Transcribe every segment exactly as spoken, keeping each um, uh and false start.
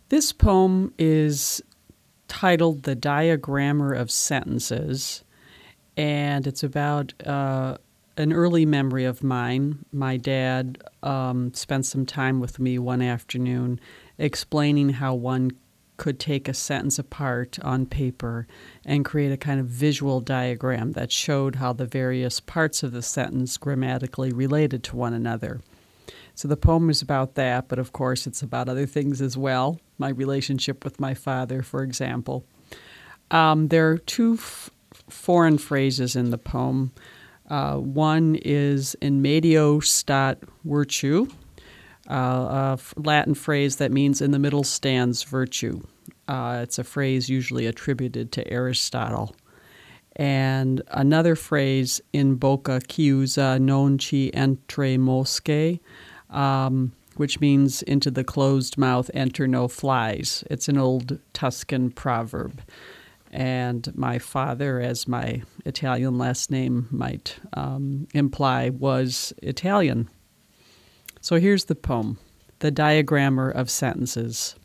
This poem is titled The Diagrammer of Sentences, and it's about uh, an early memory of mine. My dad um, spent some time with me one afternoon explaining how one could take a sentence apart on paper and create a kind of visual diagram that showed how the various parts of the sentence grammatically related to one another. So the poem is about that, but of course it's about other things as well. My relationship with my father, for example. Um, there are two f- foreign phrases in the poem. Uh, one is in medio stat virtue, uh, a Latin phrase that means in the middle stands virtue. Uh, it's a phrase usually attributed to Aristotle. And another phrase in bocca chiusa non ci entre mosche, um, which means into the closed mouth enter no flies. It's an old Tuscan proverb. And my father, as my Italian last name might um, imply, was Italian. So here's the poem, The Diagrammer of Sentences.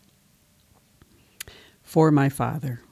For my father.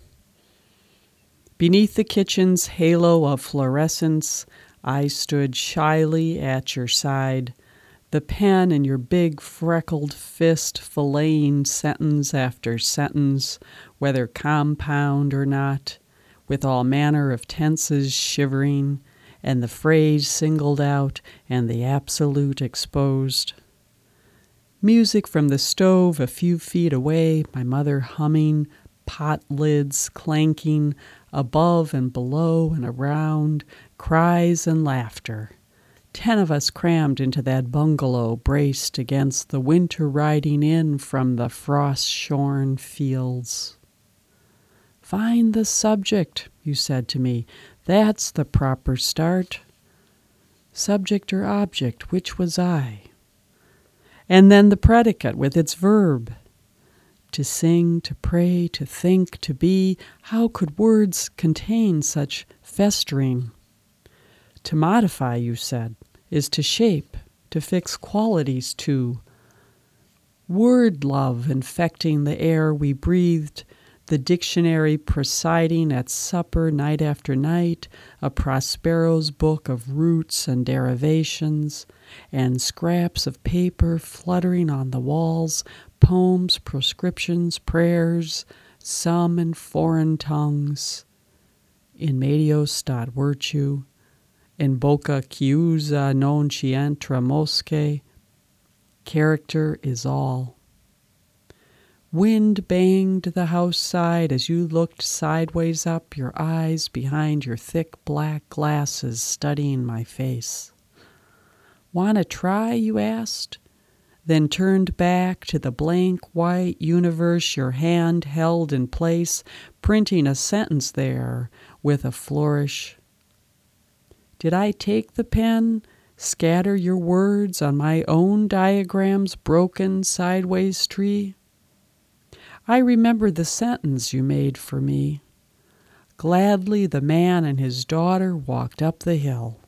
Beneath the kitchen's halo of fluorescence, I stood shyly at your side, the pen in your big freckled fist filleting sentence after sentence, whether compound or not, with all manner of tenses shivering, and the phrase singled out and the absolute exposed. Music from the stove a few feet away, my mother humming, pot lids clanking, above and below and around, cries and laughter. Ten of us crammed into that bungalow, braced against the winter riding in from the frost-shorn fields. Find the subject, you said to me. That's the proper start. Subject or object, which was I? And then the predicate with its verb. To sing, to pray, to think, to be, how could words contain such festering? To modify, you said, is to shape, to fix qualities to. Word love infecting the air we breathed, the dictionary presiding at supper night after night, a Prospero's book of roots and derivations, and scraps of paper fluttering on the walls, poems, proscriptions, prayers, some in foreign tongues. In medio stat virtue, in bocca chiusa non ci entra mosche, character is all. Wind banged the house side as you looked sideways up, your eyes behind your thick black glasses studying my face. "Want to try?" you asked, then turned back to the blank white universe your hand held in place, printing a sentence there with a flourish. Did I take the pen, scatter your words on my own diagram's broken sideways tree? I remember the sentence you made for me. Gladly the man and his daughter walked up the hill.